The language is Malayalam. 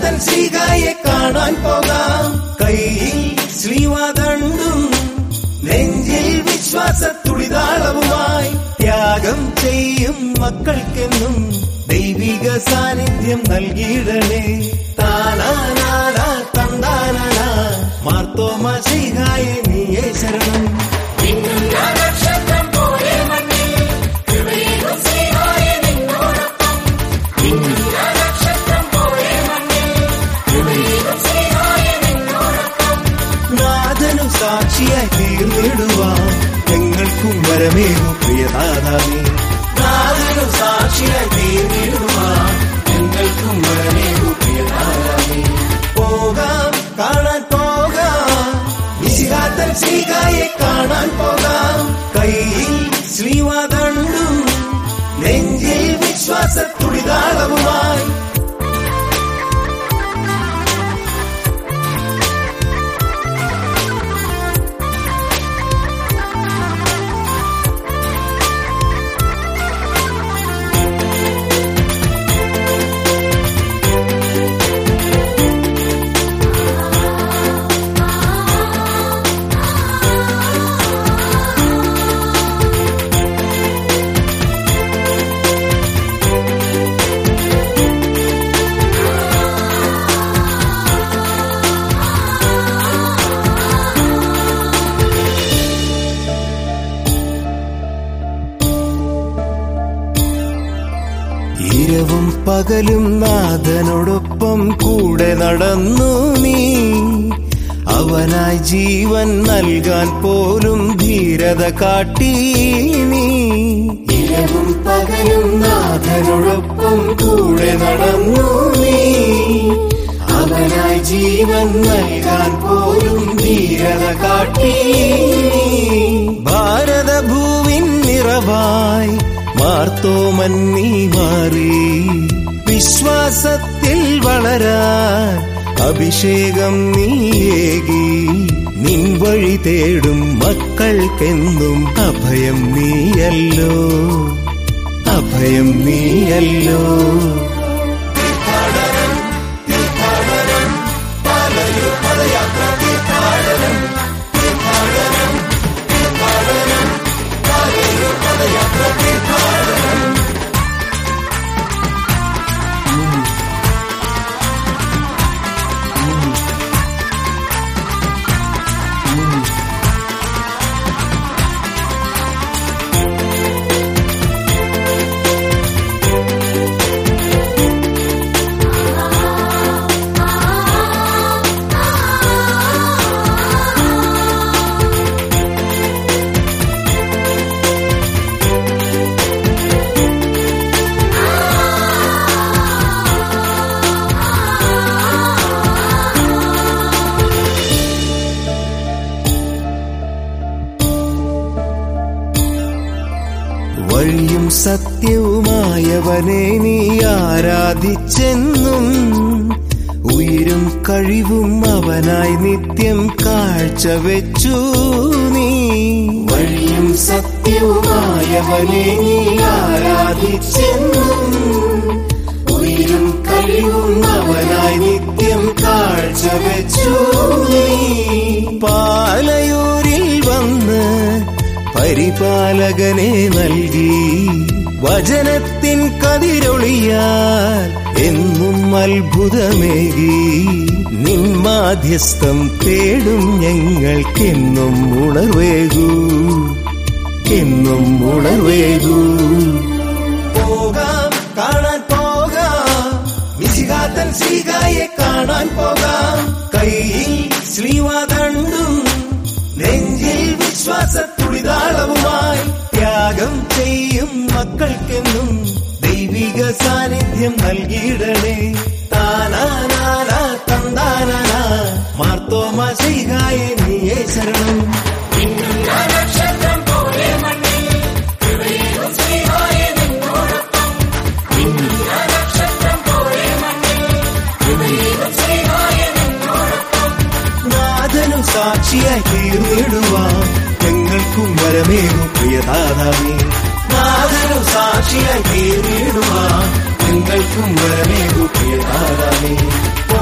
വിശിഹാതൻ ശ്രീകായെ കാണാൻ പോകാം. കൈയിൽ ശ്രീവാദണ്ടും നെഞ്ചിൽ വിശ്വാസത്തുടിതാളവുമായി ത്യാഗം ചെയ്യും മക്കൾക്കെന്നും ദൈവിക സാന്നിധ്യം നൽകിയിടണേ. താനാനാന തന്താനന മാർത്തോമ ശ്രീകായെ നീയേ ശരണം. നാഥനു സാക്ഷിയായി തീർന്നിടുവാൻ ഞങ്ങൾക്കും വരമേകും പ്രിയനാഥാവേ. നാഥനു സാക്ഷിയായി തീർന്നിടുവാൻ ഞങ്ങൾക്കും വരമേകും പ്രിയനാഥാവേ. പോകാം, കാണാൻ പോകാം, വിശിഹാതൻ ശ്രീകായെ കാണാൻ പോകാം. കൈയിൽ ശ്രീവാദണ്ടും നെഞ്ചിൽ വിശ്വാസത്തുടിതാളവുമായി ഇരവും പകലും നാഥനോടൊപ്പം കൂടെ നടന്നു നീ. അവനായി ജീവൻ നൽകാൻ പോലും ധീരത കാട്ടി നീ. ഇരവും പകലും നാഥനോടൊപ്പം കൂടെ നടന്നു നീ. അവനായി ജീവൻ നൽകാൻ പോലും ധീരത കാട്ടി. ഭാരതഭൂവിൻ നിറവായി മാർത്തോമൻ നീ മാറി. വിശ്വാസത്തിൽ വളരാൻ അഭിഷേകം നീയേകി. നിൻ വഴി തേടും മക്കൾക്കെന്നും അഭയം നീയല്ലോ, അഭയം നീയല്ലോ. വഴിയും സത്യവുമായവനെ നീ ആരാധിച്ചെന്നും. ഉയിരും കഴിവും അവനായി നിത്യം കാഴ്ചവെച്ചു നീ. വഴിയും സത്യവുമായവനെ നീ ആരാധിച്ചെന്നും. ഉയിരും കഴിവും അവനായി നിത്യം കാഴ്ചവെച്ചു നീ. പാലയൂരിൽ വന്ന് പരിപാലകനെ നൽകി. വചനത്തിൻ കതിരൊളിയാൽ എന്നും അത്ഭുതമേകി. നിൻ മാധ്യസ്ഥം തേടും ഞങ്ങൾക്കെന്നും ഉണർവേകൂ, എന്നും ഉണർവേകൂ. പോകാം, കാണാൻ പോകാം, വിശിഹാതൻ ശ്രീകായെ കാണാൻ പോകാം. കൈയിൽ ശ്രീവാദണ്ടും നെഞ്ചിൽ വിശ്വാസത്തുടിതാളവുമായി ത്യാഗം ചെയ്യും മക്കൾക്കെന്നും ദൈവിക സാന്നിധ്യം നൽകിയിടണേ. താനാനാന തന്താനന മാർത്തോമ ശ്രീകായെ നീയേ ശരണം. നാഥനു സാക്ഷിയായി തീർന്നിടുവാൻ ഞങ്ങൾക്കും വരമേകും പ്രിയനാഥാവേ. നാഥനു സാക്ഷിയായി തീർന്നിടുവാൻ ഞങ്ങൾക്കും വരമേകു പ്രിയനാഥാമേ.